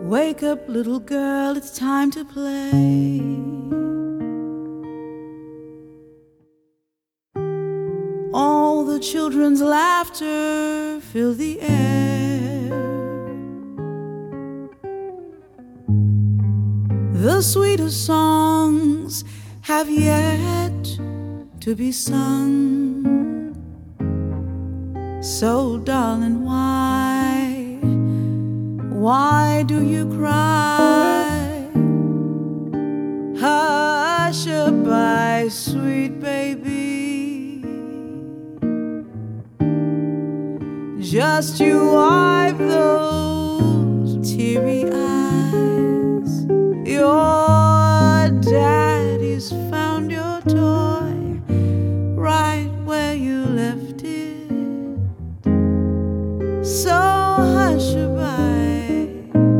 Wake up, little girl, it's time to play. All the children's laughter fill the air. The sweetest songs have yet to be sung. So, darling, why do you cry? Hush-a-bye, sweet baby. Just you wipe those teary eyes. Your daddy's found your toy right where you left it. So hush-a-bye,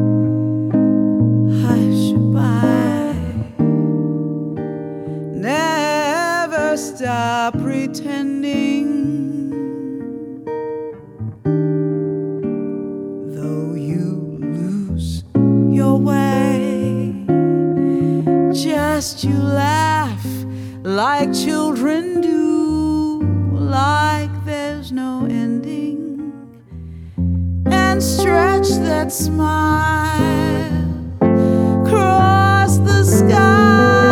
hush-a-bye. Never stop pretending. Though you lose your way, just you laugh like children do, like there's no ending, and stretch that smile across the sky.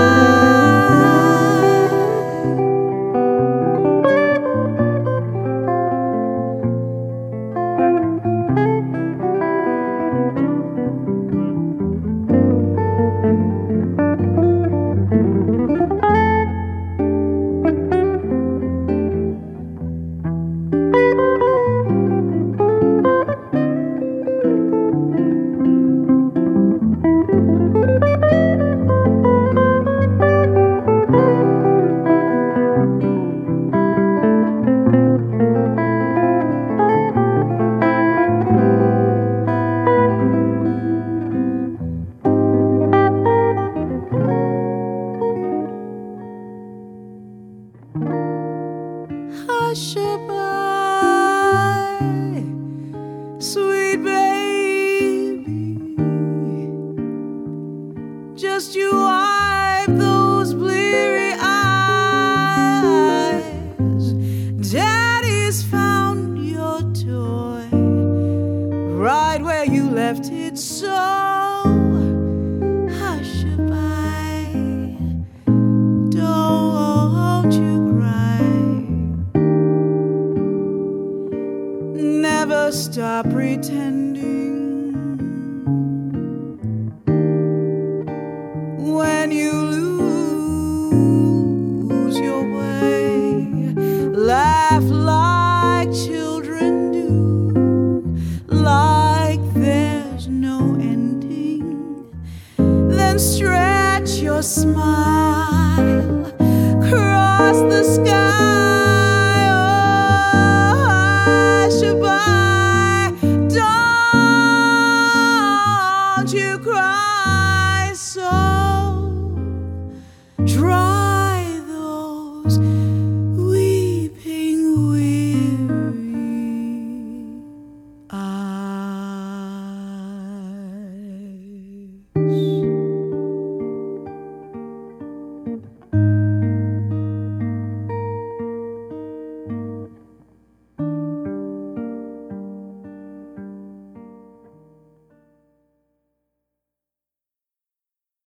Hush-a-bye, sweet baby. Just you wipe those bleary eyes. Daddy's found your toy right where you left it. So hush-a-bye, don't you cry. Never stop pretending. When you lose your way, laugh like children do, like there's no ending, then stretch your smile across the sky.